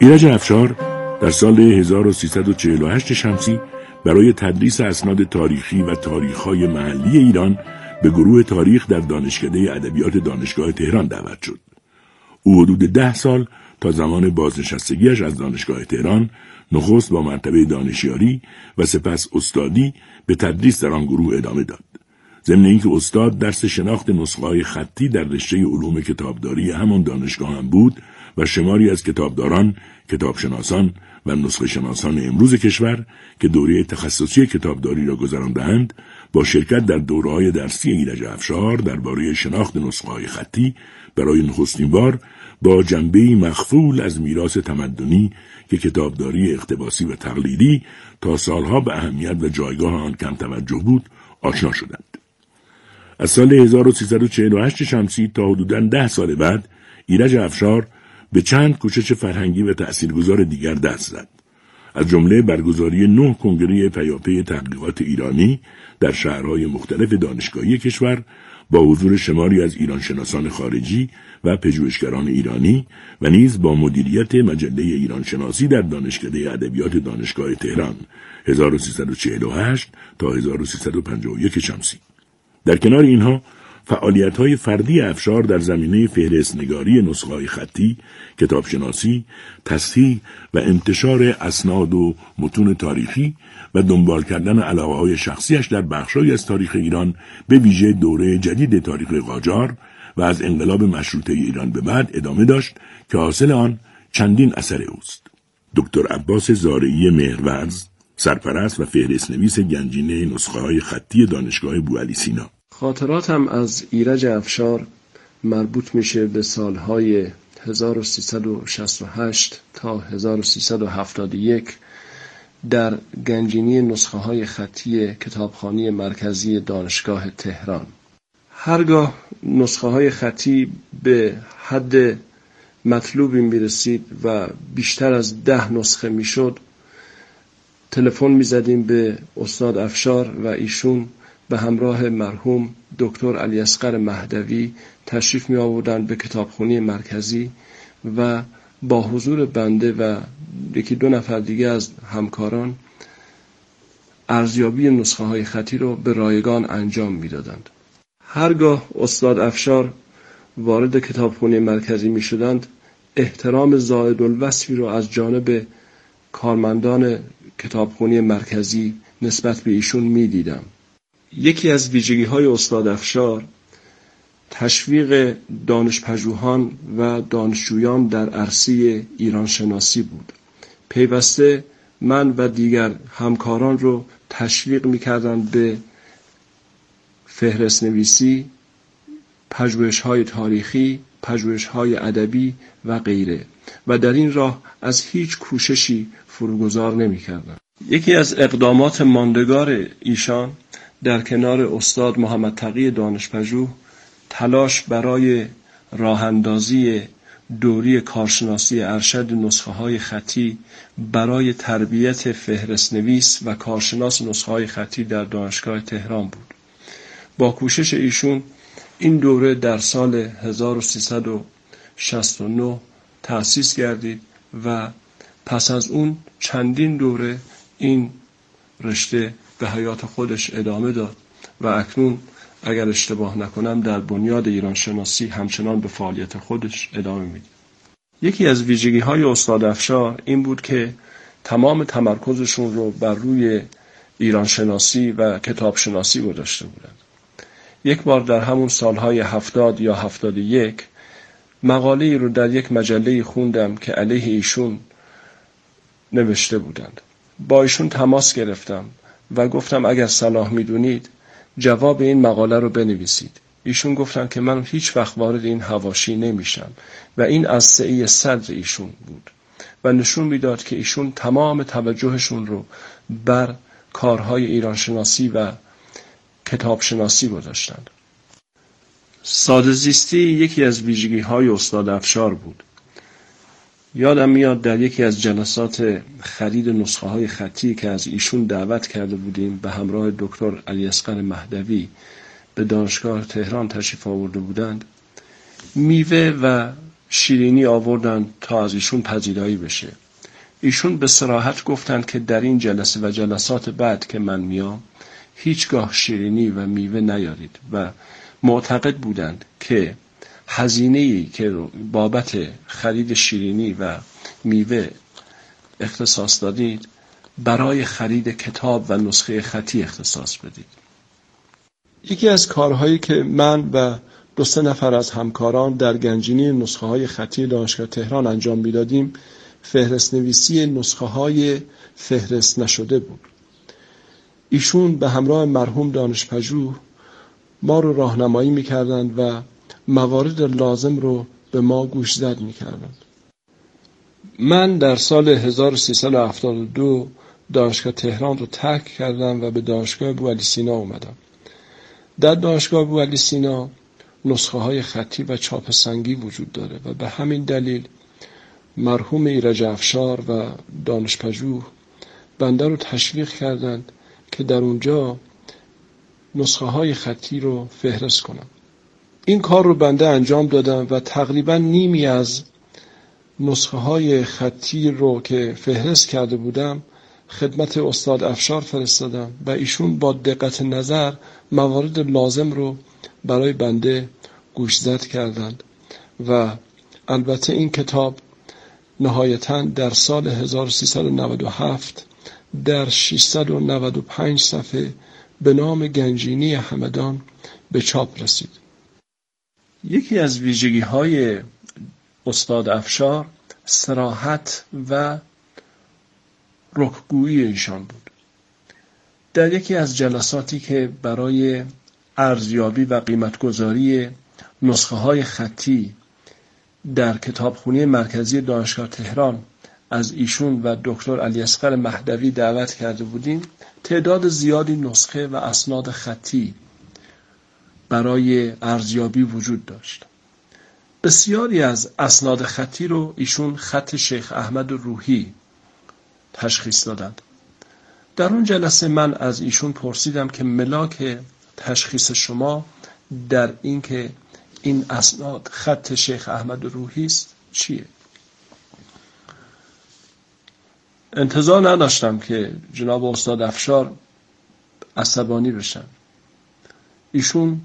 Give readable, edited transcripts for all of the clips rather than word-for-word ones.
ایرج افشار در سال 1348 شمسی برای تدریس اسناد تاریخی و تاریخ‌های محلی ایران به گروه تاریخ در دانشکده ادبیات دانشگاه تهران دعوت شد. او حدود 10 سال تا زمان بازنشستگیش از دانشگاه تهران نخست با مرتبه دانشیاری و سپس استادی به تدریس در آن گروه ادامه داد. ضمن اینکه استاد درس شناخت نسخه‌های خطی در رشته علوم کتابداری همان دانشگاه هم بود و شماری از کتابداران، کتابشناسان و نسخه شناسان امروز کشور که دوره تخصصی کتابداری را گذرانده‌اند با شرکت در دوره‌های درسی ایرج افشار درباره شناخت نسخه‌های خطی برای نخستین بار با جنبه‌ای مخفول از میراث تمدنی که کتابداری اقتباسی و تقلیدی تا سالها به اهمیت و جایگاه آن کم توجه بود آشنا شدند. از سال 1348 شمسی تا حدوداً 10 سال بعد ایرج افشار به چند کوشش فرهنگی و تأثیرگذار دیگر دست زد. از جمله برگزاری 9 کنگره پیاپی تحقیقات ایرانی در شهرهای مختلف دانشگاهی کشور با حضور شماری از ایرانشناسان خارجی و پژوهشگران ایرانی و نیز با مدیریت مجله ایرانشناسی در دانشکده ادبیات دانشگاه تهران 1348 تا 1351 شمسی. در کنار اینها فعالیت‌های فردی افشار در زمینه فهرست‌نگاری نسخه‌های خطی، کتابشناسی، تصحیح و انتشار اسناد و متون تاریخی و دنبال کردن علاقه‌های شخصیش در بخش‌هایی از تاریخ ایران به ویژه دوره جدید تاریخ قاجار و از انقلاب مشروطه ایران به بعد ادامه داشت که حاصل آن چندین اثر اوست. دکتر عباس زارعی مهرورز، سرپرست و فهرست‌نویس گنجینه نسخه‌های خطی دانشگاه بوعلی سینا. خاطراتم از ایرج افشار مربوط میشه به سالهای 1368 تا 1371 در گنجینی نسخه‌های خطی کتابخانه مرکزی دانشگاه تهران. هرگاه نسخه‌های خطی به حد مطلوبی میرسید و بیشتر از 10 نسخه میشد، تلفن میزدیم به استاد افشار و ایشون به همراه مرحوم دکتر علیاصغر مهدوی تشریف می آوردند به کتابخانه مرکزی و با حضور بنده و 1-2 نفر دیگه از همکاران ارزیابی نسخه های خطی رو به رایگان انجام می دادند. هرگاه استاد افشار وارد کتابخانه مرکزی می شدند، احترام زائد الوصفی رو از جانب کارمندان کتابخانه مرکزی نسبت به ایشون می دیدم. یکی از ویژگی‌های استاد افشار تشویق دانش‌پژوهان و دانشجویان در عرصه ایران شناسی بود. پیوسته من و دیگر همکاران رو تشویق می‌کردند به فهرست‌نویسی، پژوهش‌های تاریخی، پژوهش‌های ادبی و غیره و در این راه از هیچ کوششی فروگذار نمی‌کردند. یکی از اقدامات ماندگار ایشان در کنار استاد محمد تقی دانشپژوه تلاش برای راهاندازی دوری کارشناسی ارشد نسخه‌های خطی برای تربیت فهرست‌نویس و کارشناس نسخه‌های خطی در دانشگاه تهران بود. با کوشش ایشون این دوره در سال 1369 تأسیس گردید و پس از اون چندین دوره این رشته به حیات خودش ادامه داد و اکنون اگر اشتباه نکنم در بنیاد ایران شناسی همچنان به فعالیت خودش ادامه میده. یکی از ویژگی‌های استاد افشار این بود که تمام تمرکزشون رو بر روی ایران شناسی و کتاب شناسی گذاشته بودند. یک بار در همون سالهای 70 یا 71 مقاله‌ای رو در یک مجله خوندم که علیه ایشون نوشته بودند. با ایشون تماس گرفتم و گفتم اگر صلاح میدونید جواب این مقاله رو بنویسید. ایشون گفتن که من هیچ وقت وارد این حواشی نمیشم و این از سعی صدر ایشون بود و نشون میداد که ایشون تمام توجهشون رو بر کارهای ایران شناسی و کتاب شناسی گذاشتند. ساده زیستی یکی از ویژگی‌های استاد افشار بود. یادم میاد در یکی از جلسات خرید نسخه‌های خطی که از ایشون دعوت کرده بودیم به همراه دکتر علیاصغر مهدوی به دانشگاه تهران تشریف آورده بودند، میوه و شیرینی آوردن تا از ایشون پذیرایی بشه. ایشون به صراحت گفتن که در این جلسه و جلسات بعد که من میام هیچگاه شیرینی و میوه نیارید و معتقد بودند که هزینه‌ای که بابت خرید شیرینی و میوه اختصاص دادید برای خرید کتاب و نسخه خطی اختصاص بدید. یکی از کارهایی که من و 2-3 نفر از همکاران در گنجینی نسخه های خطی دانشگاه تهران انجام میدادیم فهرست نویسی نسخه های فهرست نشده بود. ایشون به همراه مرحوم دانشپژوه ما رو راهنمایی میکردند و موارد لازم رو به ما گوشزد میکردند. من در سال 1372 دانشگاه تهران رو ترک کردم و به دانشگاه ابوعلی سینا اومدم. در دانشگاه ابوعلی سینا نسخه های خطی و چاپ سنگی وجود داره و به همین دلیل مرحوم ایرج افشار و دانشپژوه بنده رو تشویق کردند که در اونجا نسخه های خطی رو فهرست کنم. این کار رو بنده انجام دادم و تقریبا نیمی از نسخه های خطی رو که فهرست کرده بودم خدمت استاد افشار فرستادم و ایشون با دقت نظر موارد لازم رو برای بنده گوشزد کردند و البته این کتاب نهایتاً در سال 1397 در 695 صفحه به نام گنجینی همدان به چاپ رسید. یکی از ویژگی‌های استاد افشار صراحت و رکگویی ایشان بود. در یکی از جلساتی که برای ارزیابی و قیمتگذاری نسخه های خطی در کتابخانه مرکزی دانشگاه تهران از ایشون و دکتر علیاصغر مهدوی دعوت کرده بودیم، تعداد زیادی نسخه و اسناد خطی برای ارزیابی وجود داشت. بسیاری از اسناد خطی رو ایشون خط شیخ احمد روحی تشخیص دادند. در اون جلسه من از ایشون پرسیدم که ملاک تشخیص شما در این که این اسناد خط شیخ احمد روحی است چیه؟ انتظار نداشتم که جناب استاد افشار عصبانی بشن. ایشون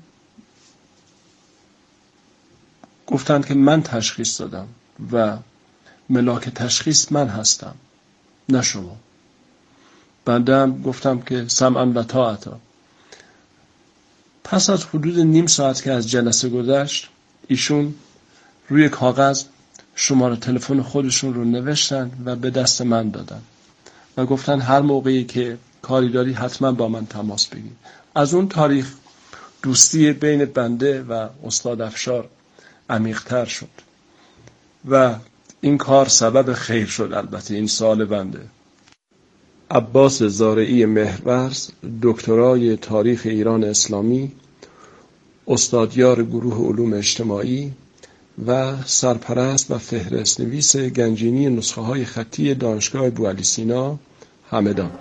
گفتند که من تشخیص دادم و ملاک تشخیص من هستم نه شما. بنده هم گفتم که سمعا و طاعتا. پس از حدود نیم ساعت که از جلسه گذشت ایشون روی کاغذ شماره تلفن خودشون رو نوشتن و به دست من دادن و گفتن هر موقعی که کاری داری حتما با من تماس بگیر. از اون تاریخ دوستی بین بنده و استاد افشار عمیق‌تر شد و این کار سبب خیر شد. البته این سال بنده عباس زارعی مهرورز، دکترای تاریخ ایران اسلامی، استادیار گروه علوم اجتماعی و سرپرست و فهرست نویس گنجینی نسخه های خطی دانشگاه ابوعلی سینا همدان.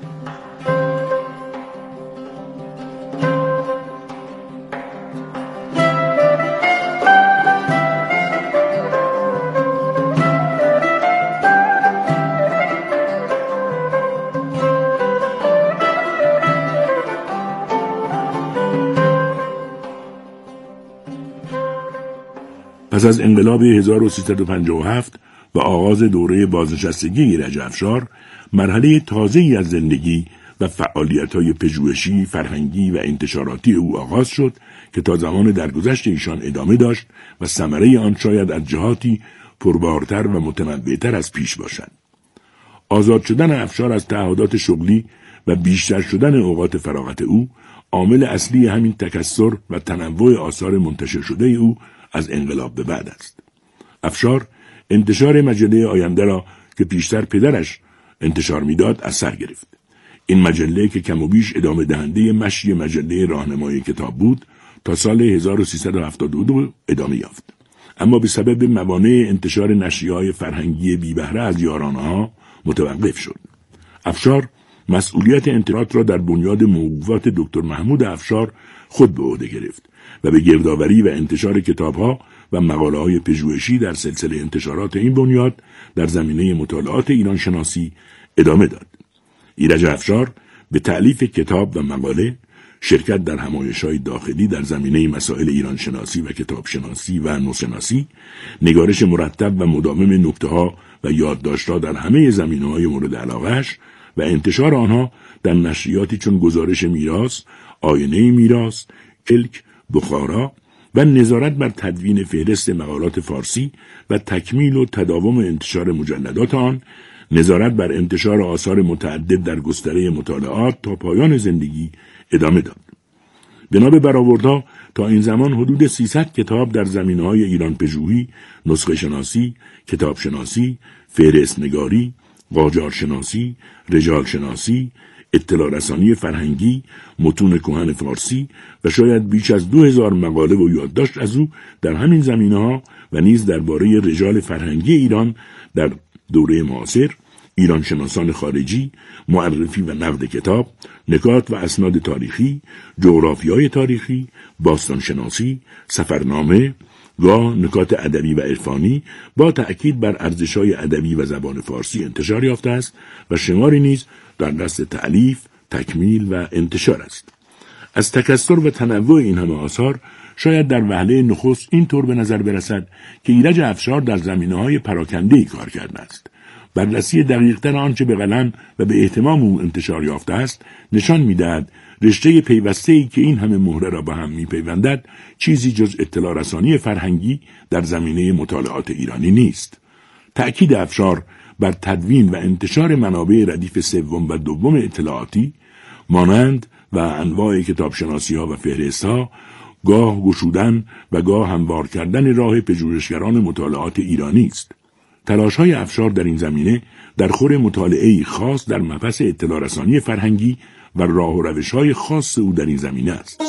پس از انقلاب 1357 و آغاز دوره بازنشستگی ایرج افشار، مرحله تازه‌ای از زندگی و فعالیت‌های پژوهشی، فرهنگی و انتشاراتی او آغاز شد که تا زمان درگذشت ایشان ادامه داشت و ثمره آن شاید از جهاتی پربارتر و متنوع‌تر از پیش باشد. آزاد شدن افشار از تعهدات شغلی و بیشتر شدن اوقات فراغت او عامل اصلی همین تکثر و تنوع آثار منتشر شده او از انقلاب به بعد است. افشار انتشار مجله آینده را که پیشتر پدرش انتشار میداد از سر گرفت. این مجله که کم و بیش ادامه دهنده مشی مجله راهنمای کتاب بود تا سال 1372 ادامه یافت، اما به سبب موانع انتشار نشریه‌های فرهنگی بی بهره از یارانه‌ها متوقف شد. افشار مسئولیت انتشارات را در بنیاد موقوفات دکتر محمود افشار خود به عهده گرفت و به گردآوری و انتشار کتاب‌ها و مقاله‌های پژوهشی در سلسله انتشارات این بنیاد در زمینه مطالعات ایران شناسی ادامه داد. ایرج افشار به تألیف کتاب و مقاله، شرکت در همایش‌های داخلی در زمینه مسائل ایران شناسی و کتاب شناسی و نوشناسی، نگارش مرتب و مداوم نکته‌ها و یادداشت‌ها در همه زمینه‌های مورد علاقه‌اش و انتشار آنها در نشریاتی چون گزارش میراث، آینه میراث، کلک، بخارا و نظارت بر تدوین فهرست مقالات فارسی و تکمیل و تداوم انتشار مجلدات آن، نظارت بر انتشار آثار متعدد در گستره مطالعات تا پایان زندگی ادامه داد. بنا به برآوردها تا این زمان حدود 300 کتاب در زمینه‌های ایران پژوهی، نسخه شناسی، کتاب شناسی، فهرست نگاری، قاجار شناسی، رجال شناسی، اطلاع رسانی فرهنگی، متون کهن فارسی و شاید بیش از 2000 مقاله و یادداشت از او در همین زمینه‌ها و نیز درباره رجال فرهنگی ایران در دوره معاصر، ایران شناسان خارجی، معرفی و نقد کتاب، نکات و اسناد تاریخی، جغرافیای تاریخی، باستان شناسی، سفرنامه، گاه نکات ادبی و عرفانی با تأکید بر ارزش‌های ادبی و زبان فارسی انتشار یافته است و شماری نیز در دست تألیف، تکمیل و انتشار است. از تکثر و تنوع این همه آثار شاید در وهله نخست این طور به نظر برسد که ایرج افشار در زمینه‌های پراکنده‌ای کار کرده است. بررسی دقیق‌تر آنچه به قلم و به اهتمام او انتشار یافته است نشان می‌دهد رشته پیوسته‌ای که این همه مهره را به هم می‌پیوندد چیزی جز اطلاع رسانی فرهنگی در زمینه مطالعات ایرانی نیست. تأکید افشار بر تدوین و انتشار منابع ردیف سوم و دوم اطلاعاتی مانند و انواع کتابشناسی‌ها و فهرست‌ها، گاه گشودن و گاه هموار کردن راه پژوهشگران مطالعات ایرانی است. تلاش‌های افشار در این زمینه در خور مطالعه‌ای خاص در مبحث اطلاع رسانی فرهنگی و راه و روش‌های خاص او در این زمینه است.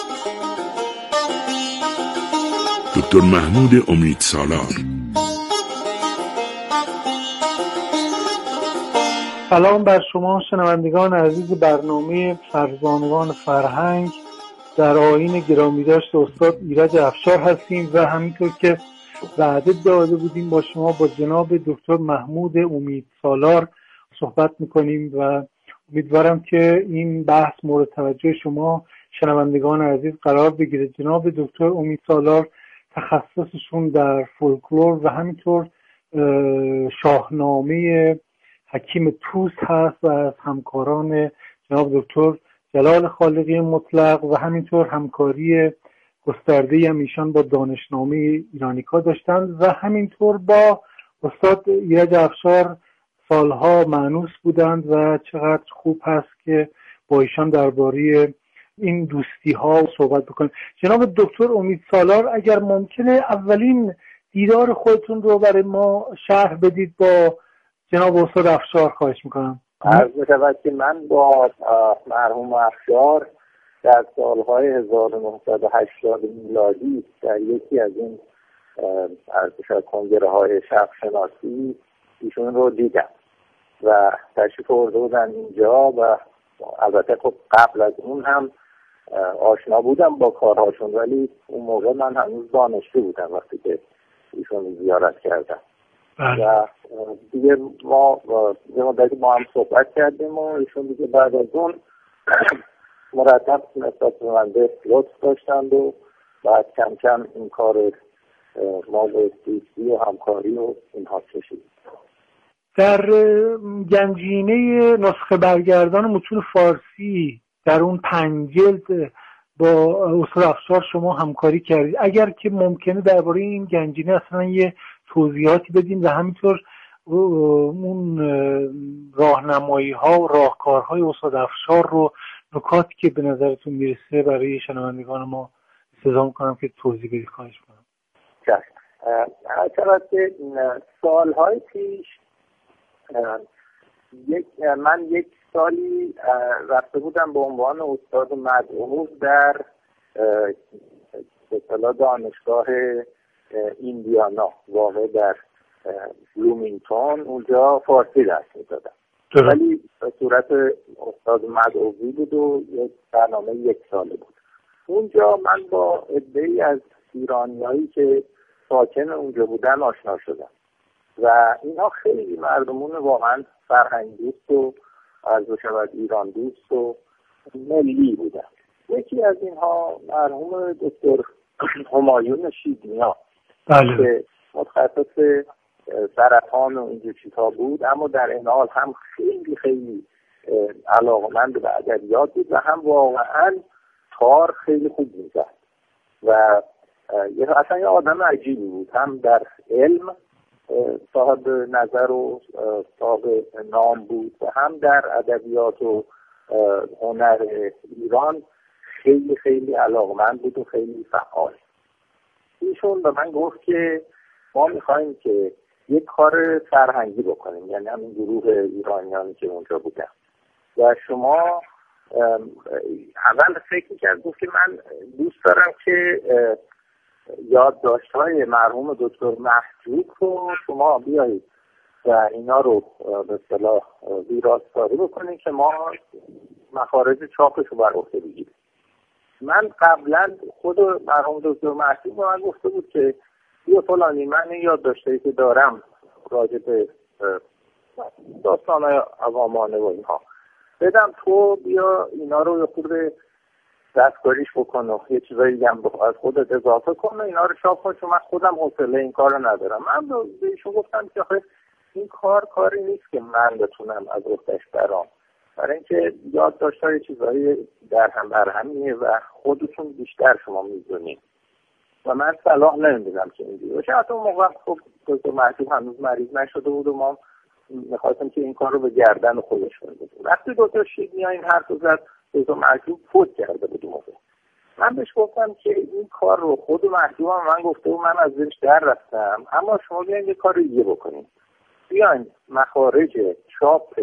دکتر محمود امیدسالار. سلام بر شما شنوندگان عزیز برنامه فرزانگان فرهنگ. در آیین گرامی داشت استاد ایرج افشار هستیم و همینطور که وعده داده بودیم با شما با جناب دکتر محمود امیدسالار صحبت میکنیم و امیدوارم که این بحث مورد توجه شما شنوندگان عزیز قرار بگیره. جناب دکتر امیدسالار تخصصشون در فولکلور و همینطور شاهنامه حکیم توس هست و از همکاران جناب دکتر جلال خالقی مطلق و همینطور همکاری گسترده‌ای هم ایشان با دانشنامه ایرانیکا داشتند و همینطور با استاد ایرج افشار سالها مانوس بودند و چقدر خوب هست که با ایشان درباره این دوستی ها صحبت بکنیم. جناب دکتر امیدسالار اگر ممکنه اولین دیدار خودتون رو برای ما شرح بدید با جناب استاد افشار خواهش میکنم. عرض می‌شود که من با مرحوم افشار در سالهای 1980 میلادی در یکی از این کنگره‌های شرق شناسی ایشون رو دیدم و تشریف آورده بودن اینجا و البته خب قبل از اون هم آشنا بودم با کارهاشون، ولی اون موقع من هنوز دانشجو بودم وقتی که ایشون زیارت کردم و دیگه ما یه مدتی با هم صحبت کردیم و ایشون دیگه بعد از اون مرتب نسبت به من لطف داشتند و بعد کم کم این کار ما به دوستی و همکاری و اینها کشید. در گنجینه نسخه برگردان متون فارسی در اون 5 جلد با استاد افشار شما همکاری کردید. اگر که ممکنه درباره این گنجینه اصلا یه توضیحاتی بدین و همینطور اون راهنمایی ها و راهکارهای استاد افشار رو نکاتی که به نظرتون میرسه برای شنوندگان ما استفاده کنم که توضیح بدید خواهش کنم. البته سالهای پیش من یک سالی رفته بودم به عنوان استاد مدعو در دانشگاه ایندیانا واقع در بلومینگتون، اونجا فارسی درس میدادم ولی به صورت استاد مدعوی بود و یک برنامه 1 ساله بود. اونجا من با عده‌ای از ایرانیایی که ساکن اونجا بودن آشنا شدم و اینها خیلی مردمون واقعا فرهنگ دوست و عرض شود ایران دوست و ملی بودن. یکی از اینها مرحوم دکتر همایون شیدنیا که متخصص سرطان و اینجور چیزها بود، اما در این حال هم خیلی خیلی علاقمند به ادبیات بود و هم واقعا تار خیلی خوب میزد و اصلا یه آدم عجیبی بود، هم در علم صاحب نظر و صاحب نام بود و هم در ادبیات و هنر ایران خیلی خیلی علاقمند بود و خیلی فعال. ایشون به من گفت که ما میخوایم که یک کار فرهنگی بکنیم، یعنی همین گروه ایرانیانی که اونجا بودن و شما اول فکر میکرد، گفت که من دوست دارم که یادداشت‌های مرحوم دکتر محجوب رو شما بیایید و اینا رو به اصطلاح ویراستاری بکنید که ما مخارج چاپش رو بر عهده بگیریم. من قبلا خود مرحوم دکتر محجوب به من گفته بود که بیا فلانی، من این یادداشتایی که دارم راجع به داستان‌های عوامانه و اینها بدم، تو بیا اینا رو یه خورده دستکاریش بکن و یه چیزایی هم از خودت اضافه کن و اینا رو چاپ کن، چون من خودم حوصله این کار رو ندارم. من به ایشون گفتم که آخه این کاری نیست که من بتونم از عهده‌اش برام، برای اینکه یادداشت‌های چیزایی در هم برهمیه و خودتون بیشتر شما می‌دونید و من صلاح نمی‌دونم که اینجوری باشه. حتی اون موقع خب دکتر محجوب هنوز مریض نشده بود و ما می‌خواستم که این کار رو به گردن خودش بندازیم. وقتی دکتر شیدنیا این حرف رو زد، دکتر محجوب فوت کرده بود موقع. من بهش گفتم که این کار رو خود محجوب هم من گفته و من از زیرش در رفتم، اما شما بیاین یه کار دیگه بکنید. بیاین مخارج چاپ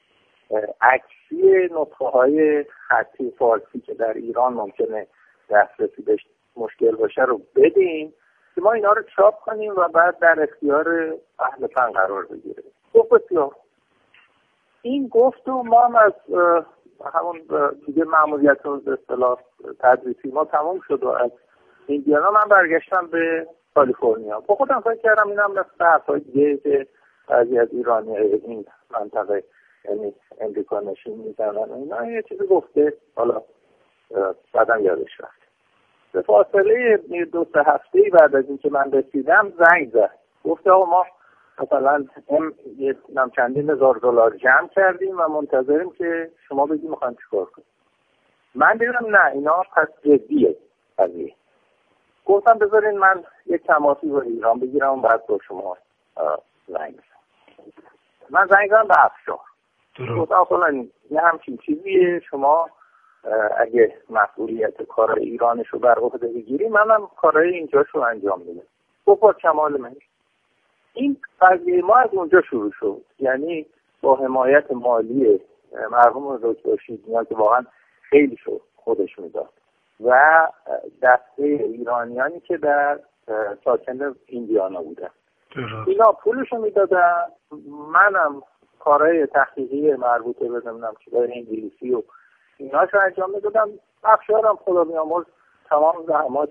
عکسی نسخه‌های خطی فارسی که در ایران ممکنه دسترسی بهش مشکل باشه رو بدیم که ما اینا رو چاپ کنیم و بعد در اختیار اهل فن قرار بگیره. گفت بسیار. این گفت و ما هم از همون دیگه مأموریت و به اصطلاح تدریسی ما تمام شد و از ایندیانا من برگشتم به کالیفرنیا. با خودم فکر کردم اینم مثل حرفای دیگه که بعضی از ایرانی این منطقه یعنی امریکا نشین میزنن اینا یه چیزی گفته، حالا بعدم یادش رفت. به فاصله 2-3 هفته‌ای بعد از اینکه من رسیدم زنگ زد، گفت آقا ما مثلا چندین هزار دلار جمع کردیم و منتظریم که شما بگید میخوایم چیکار کنیم. من دیدم نه اینا پس جدیه قضیه. گفتم بذارین من یک تماسی با ایران بگیرم و بعد با شما زنگ بزنم. من زنگ زدم به افشار. گفتم فلان یه همچین چیزیه، شما اگه مسئولیت کار ایرانش رو بر عهده بگیری منم کارهای اینجاشو انجام میدم. گفت با کمال میل. این قضیه ما از اونجا شروع شد، یعنی با حمایت مالی مرحوم دکتر شیدنیا که واقعا خیلی شد خودش میداد و دسته ایرانیانی که در ساکن ایندیانا بودن اینا پولشو میدادن، منم کارهای تحقیقی مربوطه به نمیدونم چیزای انگلیسی و ایناشو انجام میدادم. افشارم خدا بیامرز تمام زحمات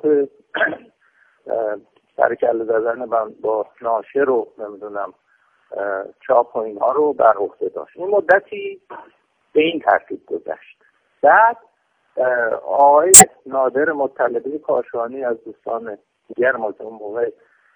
سرکله زدن با ناشر و نمیدونم چاپ و اینها رو بر عهده داشت. این مدتی به این ترتیب گذشت. بعد آقای نادر مطلبی کاشانی از دوستان دیگر ما که اون موقع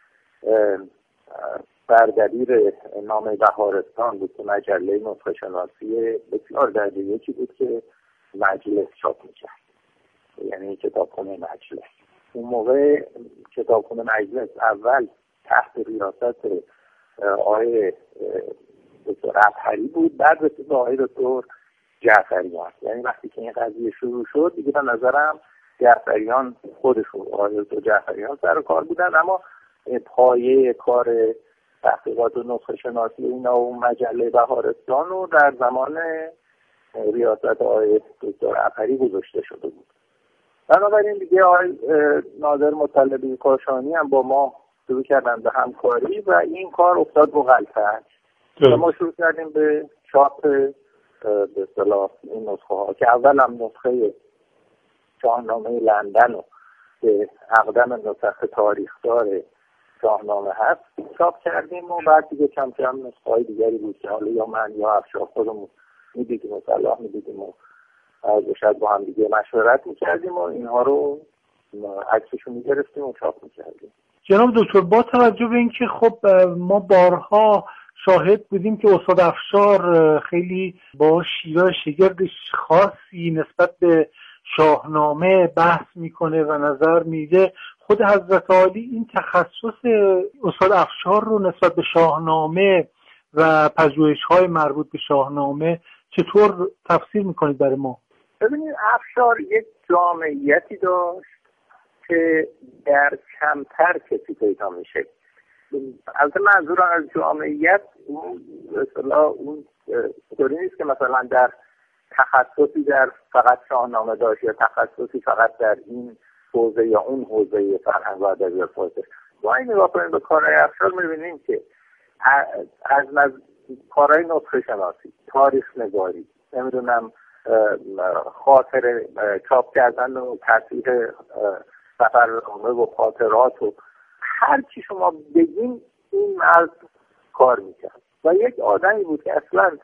بردبیر نامه بهارستان بود که مجله نسخه شناسی بسیار درجه یکی بود که مجلس چاپ میکرد، یعنی کتابخونه مجلس. اون موقع کتابخونه مجلس اول تحت ریاست آقای دکتر عبهری بود، بعد رسید به آقای دکتر جعفریان. یعنی وقتی که این قضیه شروع شد دیگه به نظرم جعفریان خودشون آقای دکتر جعفریان سر کار بودن، اما پایه کار تحقیقات و نسخه شناسی اینا و مجله بهارستان رو در زمان ریاست آقای دکتر عبهری گذاشته شده بود. بنابراین دیگه آقای نادر مطلبی کاشانی هم با ما شروع کردن به همکاری و این کار افتاد به غلطه و ما شروع کردیم به چاپ به اصطلاح این نسخه ها که اول هم نسخه شاهنامه لندن رو به اقدم نسخ تاریخدار شاهنامه هست چاپ کردیم و بعد دیگه کم کم نسخه‌های دیگری بود که حالا یا من یا افشار خودمون میدیدیم و صلاح میدیدیم و شاید با هم دیگه مشورت میکردیم و اینها رو عکسشو میگرفتیم و چاپ میکردیم. جناب دکتر، با توجه به اینکه خب ما بارها شاهد بودیم که استاد افشار خیلی با شیوه شگرد خاصی نسبت به شاهنامه بحث میکنه و نظر میده، خود حضرت عالی این تخصص استاد افشار رو نسبت به شاهنامه و پژوهش‌های مربوط به شاهنامه چطور تفسیر میکنید برای ما؟ ببینید، افشار یک جامعیتی داشت که در کمتر کسی پیدا میشه. از منظور از جامعیت اون طوری نیست که مثلا در تخصصی در فقط شاهنامه داشت یا تخصصی فقط در این حوزه یا اون حوزه فرهنگ و ادبیات باشه. با این نگاه کنیم به کارهای افشار می‌بینیم که از کارهای نسخه شناسی، تاریخ نگاری، نمیدونم خاطره چاپ کردن و تصحیح سفرنامه و خاطرات و هر چی شما بگین این مرد کار میکرد و یک آدمی بود که اصلا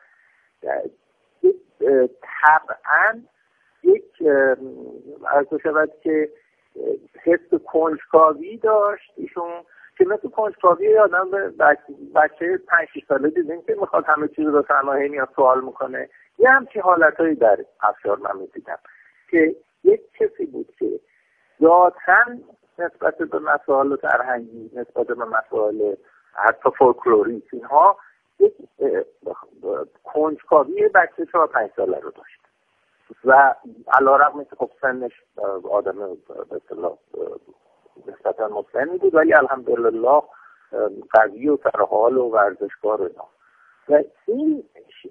طبعا یک عرض شود که حس کنجکاوی داشت ایشون، که مثل کنجکاوی آدم بچه 5-6 ساله دیدیم که میخواد همه چیز رو سرمایه میاد سوال میکنه. یه همچین حالتهایی در افشار من میدیدم که یک کسی بود که ذاتاً نسبت به مسائل فرهنگی، نسبت به مسائل حتی فولکلوریک اینها یک کنجکاوی بچه 4-5 ساله رو داشت و علیرغم که خب سنش آدم به اصطلاح نسبتاً مسنی بود ولی الحمدلله قوی و سرحال و ورزشکار و اینا. و این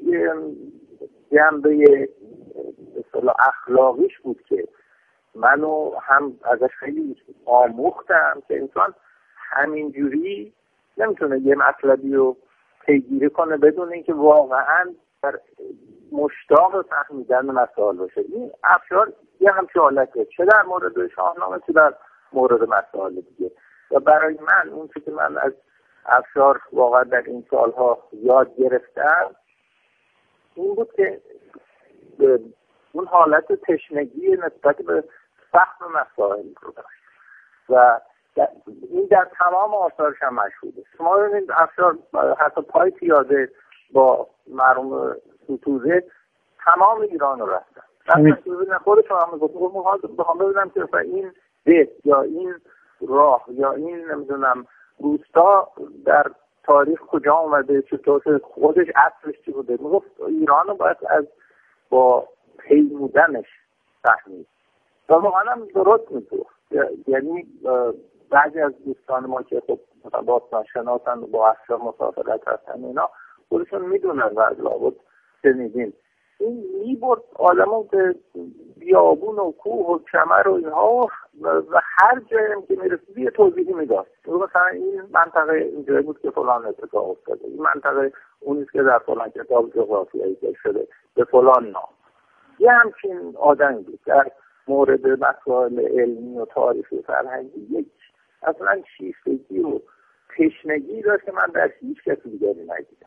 جنبه به اصطلاح اخلاقیش بود که منو هم ازش خیلی آموختم که انسان همینجوری نمیتونه یه مطلبی رو پیگیری کنه بدون اینکه واقعا در مشتاق فهمیدن مسائل باشه. این افشار یه همچه حالته، چه در مورد شاهنامه چه در مورد مسائل دیگه. و برای من اون چیزی که من از افشار واقعا در این سالها یاد گرفتم این بود که اون حالت تشنگی نسبت به فهم مسائل رو داشت و این در تمام آثارش هم مشهوده. شما ببینید افشار حتی پای پیاده با مرحوم ستوده تمام ایران رو رفتن. خودشون هم میخوام ببینم که این بیت یا این راه یا این نمیدونم روستا در تاریخ کجا اومده، چطور خودش اصلش چی بوده. میگفت ایران رو باید از با پیمودنش فهمید و واقعا هم درست میگفت. یعنی بعضی از دوستان ما که خب مثلا باستان شناسن و با افشار مسافرت هستن اینا خودشون میدونن و از لابد شنیدین این میبرد آدمو به بیابون و کوه و کمر و اینها و هر جایی که میرسید یه توضیحی میداد. مثلا این منطقه اینجایی بود که فلان اتفاق افتاده، این منطقه اونیست که در فلان کتاب جغرافیایی ذکر شده به فلان نام. یه همچین آدمی بود در مورد مسائل علمی و تاریخی و فرهنگی یک اصلا شیفتگی و تشنگی داشت که من در هیچ کسی دیگری ندیدم.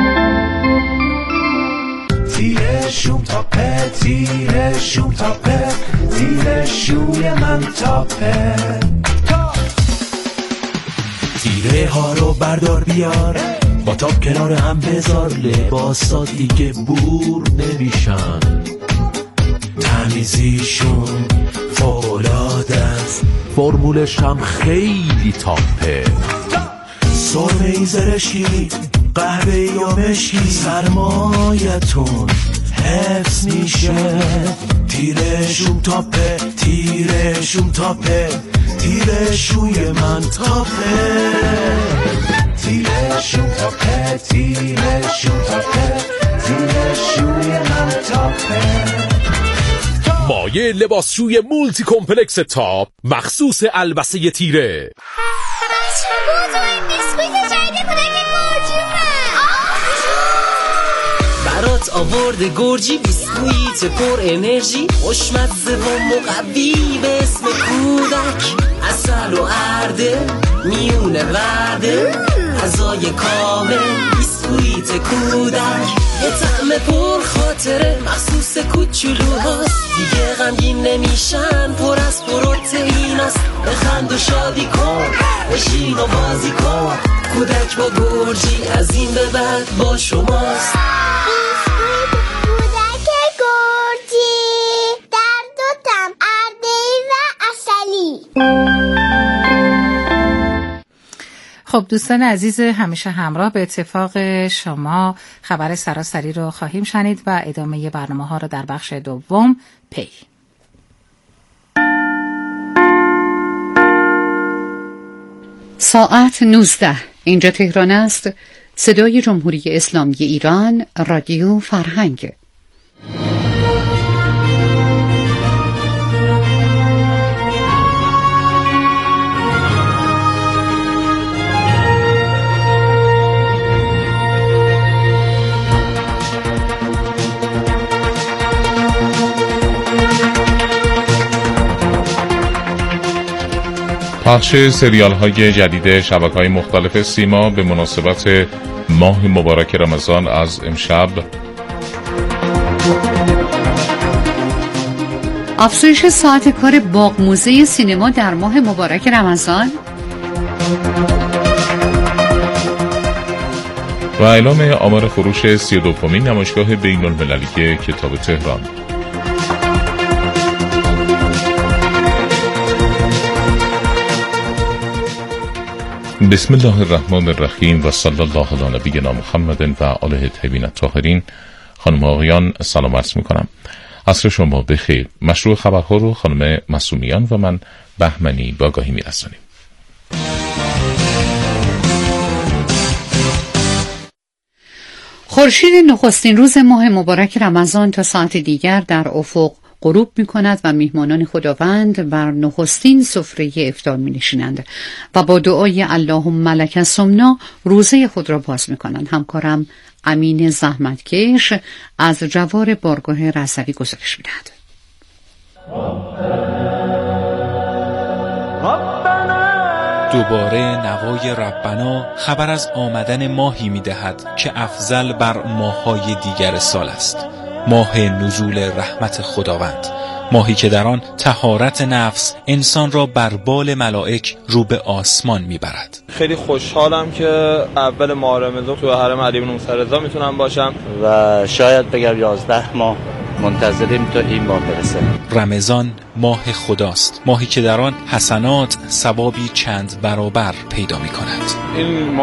تیر شوم تا من تاپه. تیره ها رو بردار بیار، با تاپ کنار هم بذار، لباسا دیگه بور نمیشن، تمیزیشون فوق‌العاده است، فرمولش هم خیلی تاپه. سرمه‌ای زرشکی، قهوه‌ای یا مشکی، سرمایتون حفظ میشه. تیرشون تاپه، تیرشون تاپه، تیرشوی من تاپه. تیرشون تاپه، تیرشون تاپه، تیرشوی من تاپه. مایه لباسشوی مولتی کمپلکس تاپ مخصوص البسه تیره. برات آورده گرجی، بیسکویت پر انرژی، خوشمزه و مقوی به اسم کودک، عسل و ارده میونه ورده، غذای کامل بیسکویت کودک، یه طعم پر خاطره مخصوص کوچولوهاست، دیگه غمگین نمیشن، پر از پروتئیناست. بخند و شادی کن، بشین و بازی کن، کودک با گرجی از این به بعد با شماست. خب دوستان عزیز همیشه همراه، به اتفاق شما خبر سراسری رو خواهیم شنید و ادامه برنامه ها رو در بخش دوم پی. ساعت 19 اینجا تهران است. صدای جمهوری اسلامی ایران، رادیو فرهنگ. پخش سریال های جدید شبکه‌های مختلف سیما به مناسبت ماه مبارک رمضان از امشب. افزایش ساعت کار باغ موزه سینما در ماه مبارک رمضان و اعلام آمار فروش 32مین نمایشگاه بین المللی کتاب تهران. بسم الله الرحمن الرحیم و صلی الله علی نبینا محمد و آله الطیبین الطاهرین. خانم آقایان سلام عرض میکنم، عصر شما بخیر. مشروع خبرها رو خانم معصومیان و من بهمنی با آگاهی میرسانیم. خورشید نخستین روز ماه مبارک رمضان تا ساعت دیگر در افق غروب می کند و میهمانان خداوند بر نخستین سفره افطار می نشینند و با دعای اللهم لک الصمنا روزه خود را باز می کنند. همکارم امین زحمتکش از جوار بارگاه رضوی گزارش می دهد. دوباره نوای ربنا خبر از آمدن ماهی می دهد که افضل بر ماه‌های دیگر سال است. ماه نزول رحمت خداوند، ماهی که در آن طهارت نفس انسان را بر بال ملائک رو به آسمان میبرد. خیلی خوشحالم که اول ماه رمضان تو حرم علی بن موسی رضا میتونم باشم و شاید بگم 11 ماه منتظریم تا این ماه برسه. رمضان ماه خداست، ماهی که در آن حسنات ثوابی چند برابر پیدا می‌کند. این